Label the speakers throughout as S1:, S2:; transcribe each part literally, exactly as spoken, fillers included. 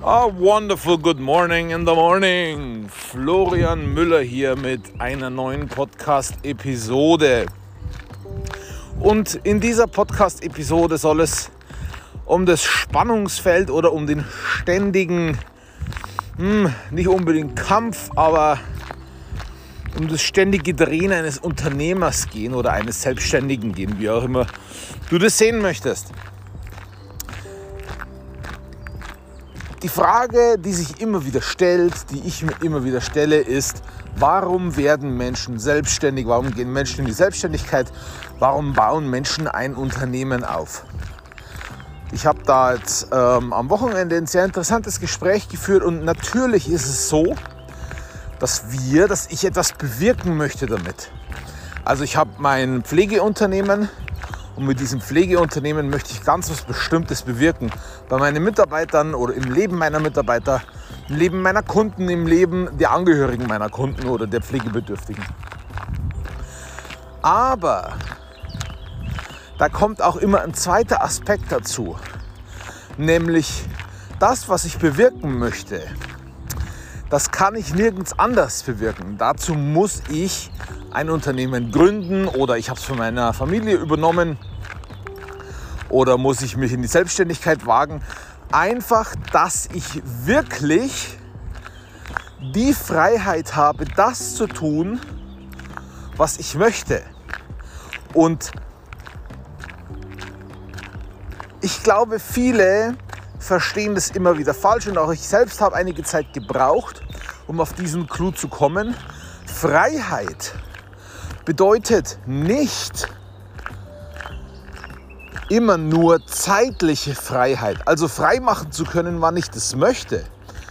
S1: A wonderful good morning in the morning. Florian Müller hier mit einer neuen Podcast-Episode. Und in dieser Podcast-Episode soll es um das Spannungsfeld oder um den ständigen, hm, nicht unbedingt Kampf, aber um das ständige Drehen eines Unternehmers gehen oder eines Selbstständigen gehen, wie auch immer du das sehen möchtest. Die Frage, die sich immer wieder stellt, die ich mir immer wieder stelle, ist, warum werden Menschen selbstständig? Warum gehen Menschen in die Selbstständigkeit? Warum bauen Menschen ein Unternehmen auf? Ich habe da jetzt ähm, am Wochenende ein sehr interessantes Gespräch geführt und natürlich ist es so, dass wir, dass ich etwas bewirken möchte damit. Also ich habe mein Pflegeunternehmen. Und mit diesem Pflegeunternehmen möchte ich ganz was Bestimmtes bewirken. Bei meinen Mitarbeitern oder im Leben meiner Mitarbeiter, im Leben meiner Kunden, im Leben der Angehörigen meiner Kunden oder der Pflegebedürftigen. Aber da kommt auch immer ein zweiter Aspekt dazu. Nämlich das, was ich bewirken möchte, das kann ich nirgends anders bewirken. Dazu muss ich ein Unternehmen gründen oder ich habe es von meiner Familie übernommen oder muss ich mich in die Selbstständigkeit wagen. Einfach, dass ich wirklich die Freiheit habe, das zu tun, was ich möchte. Und ich glaube, viele verstehen das immer wieder falsch und auch ich selbst habe einige Zeit gebraucht, um auf diesen Clou zu kommen. Freiheit bedeutet nicht immer nur zeitliche Freiheit. Also frei machen zu können, wann ich das möchte.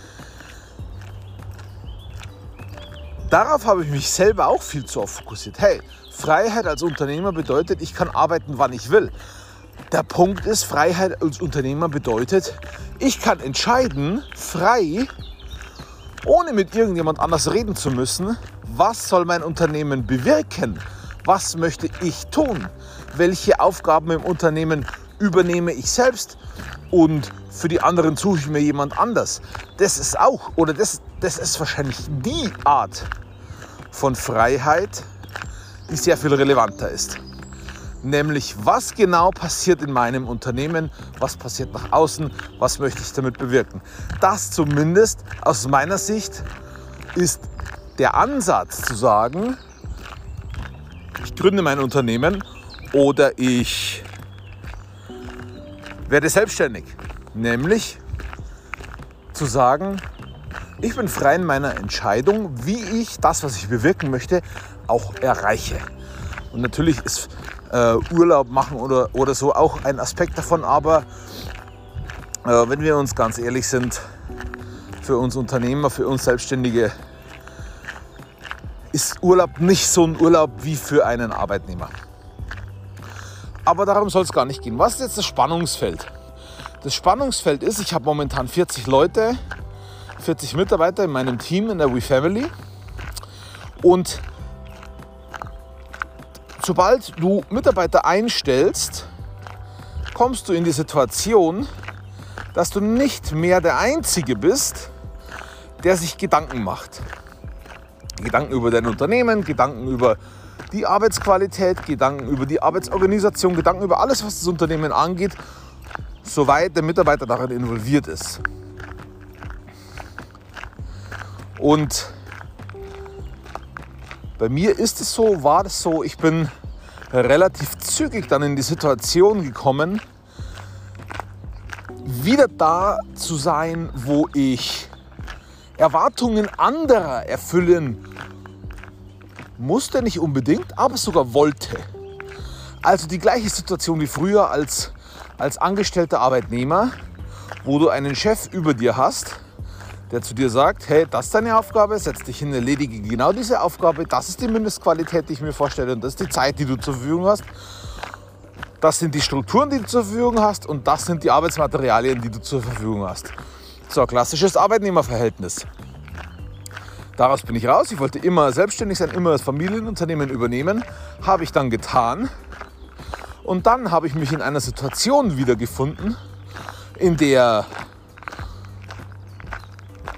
S1: Darauf habe ich mich selber auch viel zu oft fokussiert. Hey, Freiheit als Unternehmer bedeutet, ich kann arbeiten, wann ich will. Der Punkt ist, Freiheit als Unternehmer bedeutet, ich kann entscheiden, frei, ohne mit irgendjemand anders reden zu müssen, was soll mein Unternehmen bewirken? Was möchte ich tun? Welche Aufgaben im Unternehmen übernehme ich selbst? Und für die anderen suche ich mir jemand anders. Das ist auch, oder das, das ist wahrscheinlich die Art von Freiheit, die sehr viel relevanter ist. Nämlich, was genau passiert in meinem Unternehmen, was passiert nach außen, was möchte ich damit bewirken. Das zumindest aus meiner Sicht ist der Ansatz zu sagen, ich gründe mein Unternehmen oder ich werde selbstständig. Nämlich zu sagen, ich bin frei in meiner Entscheidung, wie ich das, was ich bewirken möchte, auch erreiche. Und natürlich ist äh, Urlaub machen oder, oder so auch ein Aspekt davon, aber äh, wenn wir uns ganz ehrlich sind, für uns Unternehmer, für uns Selbstständige, ist Urlaub nicht so ein Urlaub wie für einen Arbeitnehmer. Aber darum soll es gar nicht gehen. Was ist jetzt das Spannungsfeld? Das Spannungsfeld ist, ich habe momentan vierzig Leute, vierzig Mitarbeiter in meinem Team in der WeFamily. Und sobald du Mitarbeiter einstellst, kommst du in die Situation, dass du nicht mehr der Einzige bist, der sich Gedanken macht. Gedanken über dein Unternehmen, Gedanken über die Arbeitsqualität, Gedanken über die Arbeitsorganisation, Gedanken über alles, was das Unternehmen angeht, soweit der Mitarbeiter darin involviert ist. Und bei mir ist es so, war das so, ich bin relativ zügig dann in die Situation gekommen, wieder da zu sein, wo ich Erwartungen anderer erfüllen musste, nicht unbedingt, aber sogar wollte. Also die gleiche Situation wie früher als, als angestellter Arbeitnehmer, wo du einen Chef über dir hast, der zu dir sagt, hey, das ist deine Aufgabe, setz dich hin, erledige genau diese Aufgabe, das ist die Mindestqualität, die ich mir vorstelle und das ist die Zeit, die du zur Verfügung hast. Das sind die Strukturen, die du zur Verfügung hast und das sind die Arbeitsmaterialien, die du zur Verfügung hast. So, klassisches Arbeitnehmerverhältnis. Daraus bin ich raus. Ich wollte immer selbstständig sein, immer das Familienunternehmen übernehmen. Habe ich dann getan. Und dann habe ich mich in einer Situation wiedergefunden, in der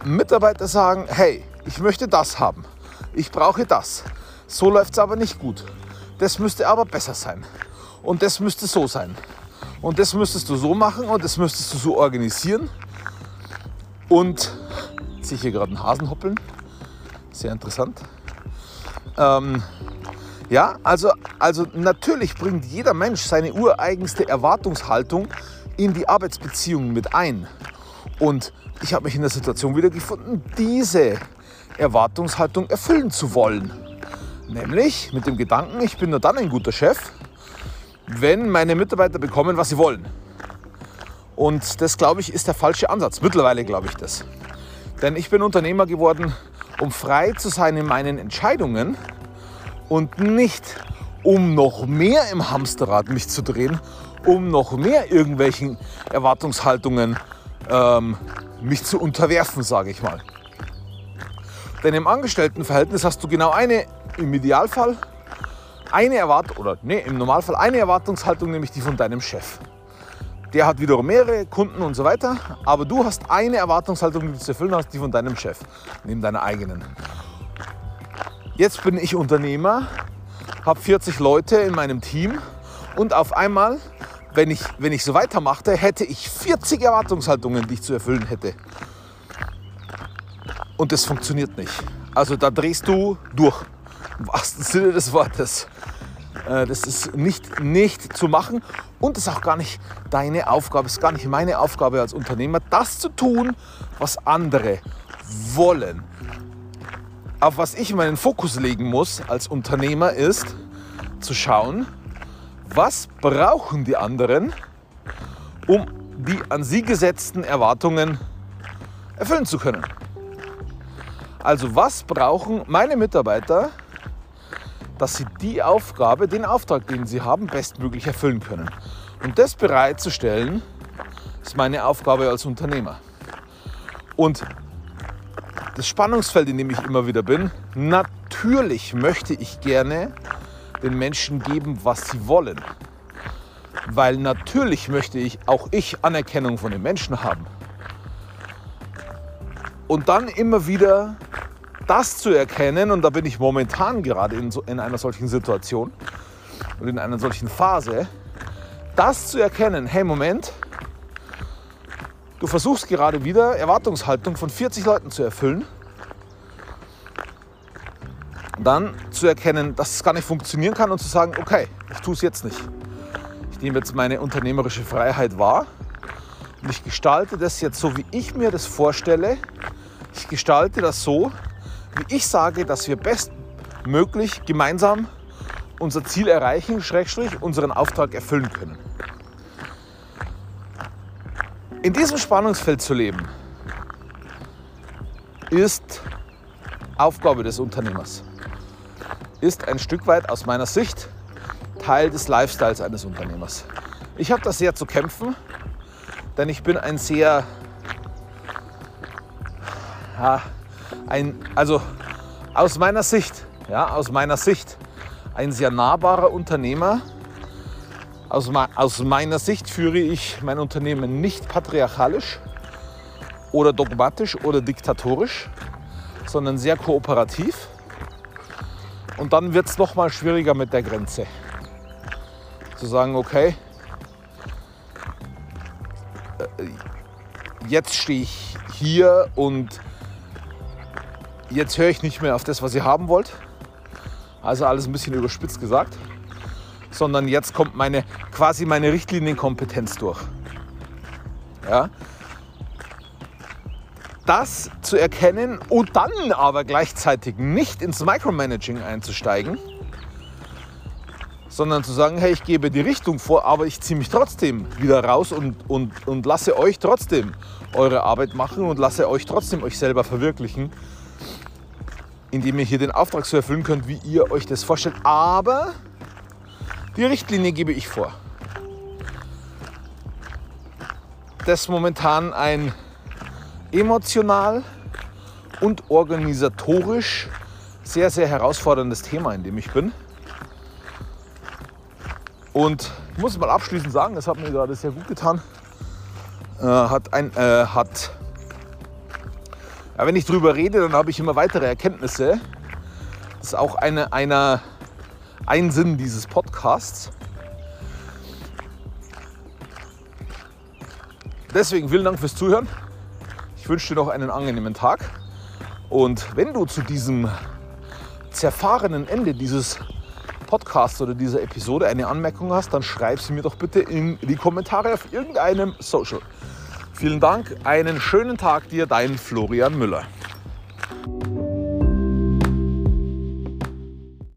S1: Mitarbeiter sagen, hey, ich möchte das haben, ich brauche das, so läuft es aber nicht gut, das müsste aber besser sein und das müsste so sein und das müsstest du so machen und das müsstest du so organisieren. Und jetzt sehe ich hier gerade einen Hasen hoppeln, sehr interessant. Ähm, ja, also, also natürlich bringt jeder Mensch seine ureigenste Erwartungshaltung in die Arbeitsbeziehungen mit ein. Und ich habe mich in der Situation wiedergefunden, diese Erwartungshaltung erfüllen zu wollen. Nämlich mit dem Gedanken, ich bin nur dann ein guter Chef, wenn meine Mitarbeiter bekommen, was sie wollen. Und das, glaube ich, ist der falsche Ansatz. Mittlerweile glaube ich das. Denn ich bin Unternehmer geworden, um frei zu sein in meinen Entscheidungen und nicht, um noch mehr im Hamsterrad mich zu drehen, um noch mehr irgendwelchen Erwartungshaltungen ähm, mich zu unterwerfen, sage ich mal. Denn im Angestelltenverhältnis hast du genau eine, im Idealfall, eine Erwartung, oder nee, im Normalfall eine Erwartungshaltung, nämlich die von deinem Chef. Der hat wiederum mehrere Kunden und so weiter, aber du hast eine Erwartungshaltung, die du zu erfüllen hast, die von deinem Chef, neben deiner eigenen. Jetzt bin ich Unternehmer, habe vierzig Leute in meinem Team und auf einmal, wenn ich, wenn ich so weitermachte, hätte ich vierzig Erwartungshaltungen, die ich zu erfüllen hätte. Und das funktioniert nicht. Also da drehst du durch, im wahrsten Sinne des Wortes. Das ist nicht, nicht zu machen und es ist auch gar nicht deine Aufgabe, es ist gar nicht meine Aufgabe als Unternehmer, das zu tun, was andere wollen. Auf was ich meinen Fokus legen muss als Unternehmer ist, zu schauen, was brauchen die anderen, um die an sie gesetzten Erwartungen erfüllen zu können. Also was brauchen meine Mitarbeiter, dass sie die Aufgabe, den Auftrag, den sie haben, bestmöglich erfüllen können. Und das bereitzustellen, ist meine Aufgabe als Unternehmer. Und das Spannungsfeld, in dem ich immer wieder bin, natürlich möchte ich gerne den Menschen geben, was sie wollen. Weil natürlich möchte ich, auch ich, Anerkennung von den Menschen haben. Und dann immer wieder das zu erkennen, und da bin ich momentan gerade in, so, in einer solchen Situation und in einer solchen Phase, das zu erkennen, hey Moment, du versuchst gerade wieder Erwartungshaltung von vierzig Leuten zu erfüllen, dann zu erkennen, dass es gar nicht funktionieren kann und zu sagen, okay, ich tue es jetzt nicht. Ich nehme jetzt meine unternehmerische Freiheit wahr und ich gestalte das jetzt so, wie ich mir das vorstelle. Ich gestalte das so, wie ich sage, dass wir bestmöglich gemeinsam unser Ziel erreichen, Schrägstrich, unseren Auftrag erfüllen können. In diesem Spannungsfeld zu leben, ist Aufgabe des Unternehmers. Ist ein Stück weit aus meiner Sicht Teil des Lifestyles eines Unternehmers. Ich habe da sehr zu kämpfen, denn ich bin ein sehr ja, Ein, also aus meiner Sicht, ja, aus meiner Sicht ein sehr nahbarer Unternehmer. Aus, aus meiner Sicht führe ich mein Unternehmen nicht patriarchalisch oder dogmatisch oder diktatorisch, sondern sehr kooperativ. Und dann wird es noch mal schwieriger mit der Grenze. Zu sagen, okay, jetzt stehe ich hier und jetzt höre ich nicht mehr auf das, was ihr haben wollt. Also alles ein bisschen überspitzt gesagt. Sondern jetzt kommt meine, quasi meine Richtlinienkompetenz durch. Ja? Das zu erkennen und dann aber gleichzeitig nicht ins Micromanaging einzusteigen, sondern zu sagen, hey, ich gebe die Richtung vor, aber ich ziehe mich trotzdem wieder raus und, und, und lasse euch trotzdem eure Arbeit machen und lasse euch trotzdem euch selber verwirklichen, indem ihr hier den Auftrag so erfüllen könnt, wie ihr euch das vorstellt. Aber die Richtlinie gebe ich vor. Das ist momentan ein emotional und organisatorisch sehr, sehr herausforderndes Thema, in dem ich bin. Und ich muss es mal abschließend sagen, das hat mir gerade sehr gut getan. Äh, hat ein, äh, hat Ja, wenn ich drüber rede, dann habe ich immer weitere Erkenntnisse. Das ist auch eine, eine, ein Sinn dieses Podcasts. Deswegen vielen Dank fürs Zuhören. Ich wünsche dir noch einen angenehmen Tag. Und wenn du zu diesem zerfahrenen Ende dieses Podcasts oder dieser Episode eine Anmerkung hast, dann schreib sie mir doch bitte in die Kommentare auf irgendeinem Social. Vielen Dank, einen schönen Tag dir, dein Florian Müller.